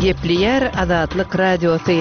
Gepli Azatlyk Radiosu.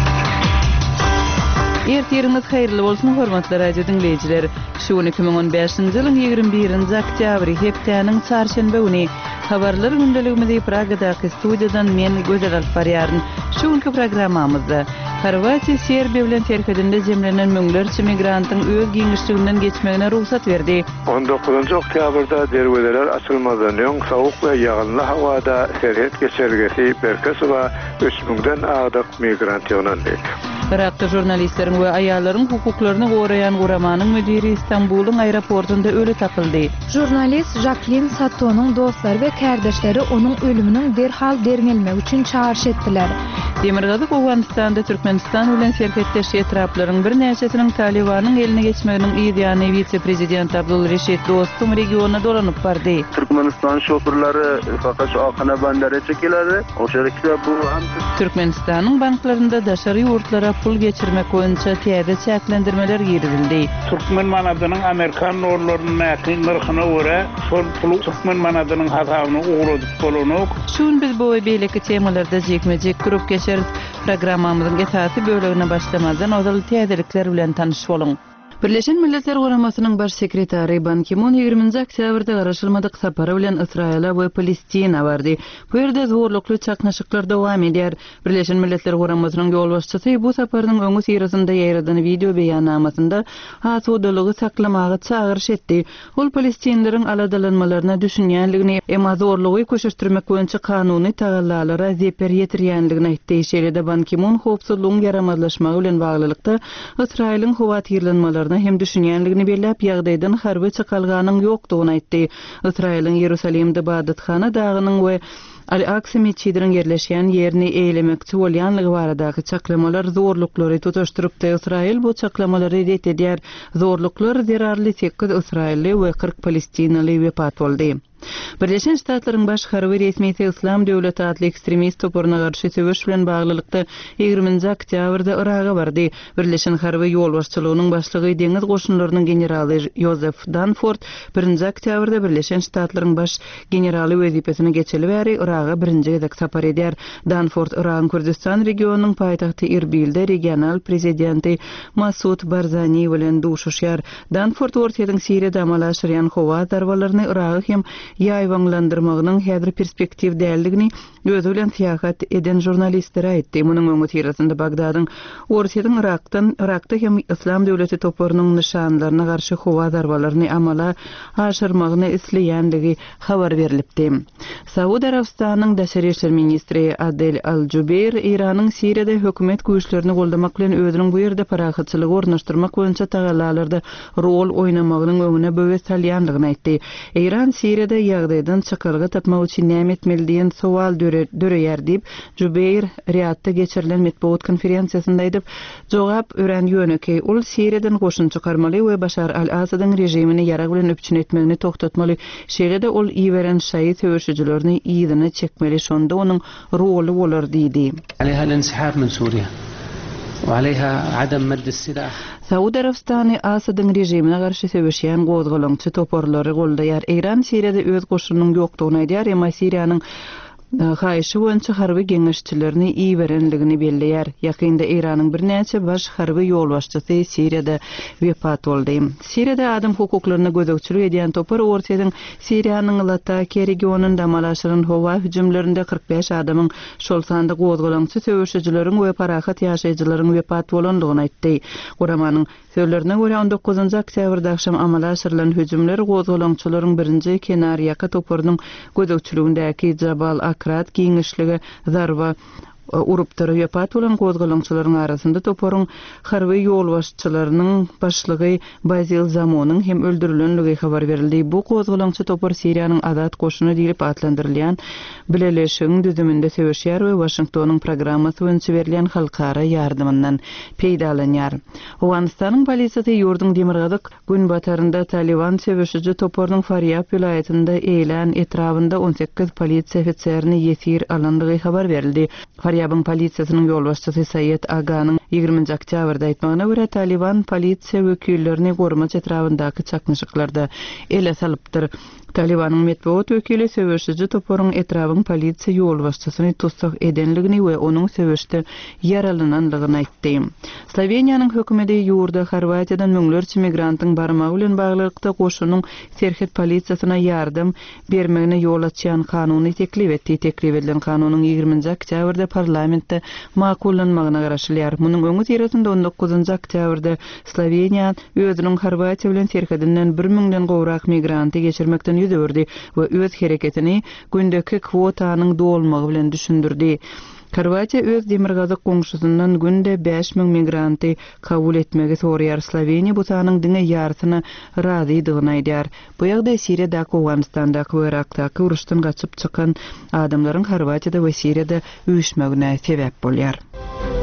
Ertirimiz hayırlı bolsun hormatly radio dinleyijiler. Şu 2015-nji ýylyň 21-nji oktýabry hepdeniň çarşembe güni habarlar gündeligimizi Pragadaky studiýadan men Gözel Alparýaryn şuňky programmamyzda Horwatiýa Serbiýa bilen terhedinde jemlenen müňlerçe migrantyň öz giňişliginden geçmegine ruhsat berdi. 19 oktýabrda derweler açylmadan ýoň sowuk we ýagynly hawada serhet geçergesi Berkesowa 3000den adyk migrant ýonandy. Irakda jurnalistlerin we aýallaryň hukuklaryny goraýan guramanyň müdiri Istanbulyň aeroportunda öli tapyldy. Jurnalist Jacqueline Satto'nun dostlary we kärdeşleri onuň ölüminiň derhal dermelmek üçin çağrış etdiler. Demirgazyk Awganistanda Türkmenistan bilen serhetdeşi etraplaryň bir näçesiniň Talibanyň eline geçmeginiň ýa-ni vice-prezident Abdulreşit Dostum regionuna dolanyp bardy. Türkmenistan şoförleri fakat şu Akana bandara çekiladi. O şerekde bu hem Türkmenistanyň banklarynda daşary ýurtlara pul geçirmek boýunça täze çäklendirmeler girildi. Türkmen manadynyň Amerikan orlarynyň näkin narhyna görä şol pul Türkmen manadynyň hasabyny uğradyp bolanyk. Şun biz bu beýleki temalarda jekmejek grup geçer programmamyzyň esasy bölegine başlamadan odaly täzelikler bilen tanyşyp bolun. Birleşen Milletler Guramasynyň baş sekretary Ban Ki-moon 20 oktýabrda garaşylmadyk sapary bilen Israýla we Palestina bardy. Bu ýerde zorlukly çaknaşyklar dowam edýär. Birleşen Milletler Guramasynyň ýolbaşçysy bu saparynyň öňü sirasynda ýaýradan video beýannamasynda hasodalygy saklamagy çağırış etdi. Ol Palestinlilerin aladalanmalaryna düşünýänligini, emma zorlugy köşürtmek boýunça kanuny tagallalara zeper ýetirýänligini aýtdy. Şeýle Ban Ki-moon howpsuzlygyň yaramazlaşmagy bilen baglylykda Israýlyň howatyrlanmalaryna hem düşünýänligini belläp ýagdaýdan harby çakalganyň ýokdugyny aýtdy. Israýlyň Ýerusalimde Badatxana dagynyň we Al-Aqsa meçidiniň yerleşýän ýerini eýlemekçi bolýanlygy baradaky çaklamalar zorluklary tutaşdyrypdy. Israýl bu çaklamalary ret edýär. Zorluklar zerarly 8 Israýly we 40 Palestinaly wepat boldy. Birleşen Ştatlaryň baş harby resmiýeti Islam döwleti adly ekstremist topuryna garşy söwüş bilen baglylykda 20 oktýabrda Iraga bardy. Birleşen harby ýolbaşçylygynyň başlygy deňiz goşunlarynyň generaly Joseph Dunford 1 oktýabrda Birleşen Ştatlaryň baş generaly wezipesine geçeli bäri Iraga birinji gezek sapar edýär. Dunford Iran Kürdistan regionunyň paýtagty Erbilde regional prezidenti Masud Barzani bilen duşuşýar. Dunford ortadan Siriýada amal aşyrýan howa darwalaryny Iraga hem ýaýwanlandyrmagynyň häzir perspektiv däldigini özü bilen syýahat eden jurnalistlere aýtdy. Munyň öňü tirasynda Bagdadyň ortadan Irakda hem Islam döwleti topurynyň nişanlaryna garşy howa darbalaryny amala aşyrmagyny isleýändigi habar berilipdi. Saudiýa Arabistanyň daşary işler ministri Adel Al-Jubeir Iranyň Siriýada hökümet güýçlerini goldamak bilen özüniň bu ýerde parahatçylygy ornaşdyrmak boýunça tagallalarda rol oýnamagynyň öňüne böwes salýanlygyny aýtdy. Iran Siriýada ýagdaýdan çakarga tapmak üçin näme etmeli diýen sowal döreýär diýip Jubeir Riyadda geçirilen medeniýet konferensiýasynda aýdyp, jogap ören ýöneki ol Siriýadan goşun çykarmaly we Başar al-Asadyň rejimini ýarag bilen öpçün etmegini toktatmaly. Şeýle-de ol iýeren şaýy söwüşçilerini ýygyny çekmeli, şonda onuň roly bolar diýdi. عليها الانسحاب من سوريا وعليها عدم مد السلاح. Saudiýa Arabistany Asadyň rejimine garşy söwüşýän gozgalaňçy toporlary goldaýar. Iran Siriýada öz goşunynyň ýokdugyny aýdýar, emma Siriýanyň haýyşy boýunça harby geňeşçilerini iýberenligini belleýär. Ýakynda Iranyň bir näçe baş harby ýolbaşçysy Siriýada wepat boldy. Siriýada adam hukuklaryna gözegçilik edýän topar ortadan Siriýanyň Latakia regionunda amal aşyran howa hüjümlerinde 45 adamyň şol sanda gozgalaňçy söwüşçileriň we parahat ýaşaýjylaryň wepat bolandygyny aýtdy. Guramanyň sözlerine görä 19 oktýabrda akşam amal aşyrylan hüjümler gozgalaňçylaryň birinji Kenariýaka topurynyň gözegçiligindäki Jabal Akrat giňişligi zarba urupdyr wepat bolan gozgalaňçylaryň arasynda topuryň harby ýolbaşçylarynyň başlygy Bazil Zamonyň hem öldürilenligi habar berildi. Bu gozgalaňçy topur Siriýanyň Azat goşuny diýip adlandyrylýan bileleşigiň düzüminde söwüşýär we Washingtonyň programmasy boýunça berilen halkara ýardymyndan peýdalanýar. Awganistanyň polisiýasy ýurduň Demirgazyk gün batarynda Taliban söwüşçi topurynyň Faryab vilayetinde eýlen etrafynda 18 polisiýa ofitserini ýesir alandygy habar berildi. Faryabyň polisiýasynyň ýolbaşçysy Sayed Aganyň 20 oktýabrda aýtmagyna görä Taliban polisiýa wekillerini gormaç etrafyndaky çaknaşyklarda ele salypdyr. Talibanyň medeniýet wekili söwüşçi toporun etrabyň polisiýa ýol başçysyny tutsak edenligini we onuň söwüşde yaralananlygyny aýtdy. Sloveniýanyň hökümeti ýurda Horwatiýadan müňlerçe migrantyň barmagy bilen baglykda goşunyň serhet polisiýasyna ýardam bermegine ýol açýan kanuny teklip etdi. Teklip edilen kanunyň 20 oktýabrda parlamentde makullanmagyna garaşylýar. Munyň öňü tirasynda 19 oktýabrda Sloveniýa özüniň Horwatiýa bilen serhedinden 1000den gowrak migranty geçirmekden ýüzberdi we öz hereketini gündeki kwotanyň dolmagy bilen düşündirdi. Horwatiýa öz demirgazyk goňşusyndan günde 5000 migranty kabul etmegi sorýar. Sloveniýa bu sanyň diňe ýartyna razydygyny aýdýar. Bu ýagdaý Siriýada, Awganistanda we Irakda uruşdan gaçyp çykan adamlaryň Horwatiýada we Siriýada üýüşmegine sebäp bolýar.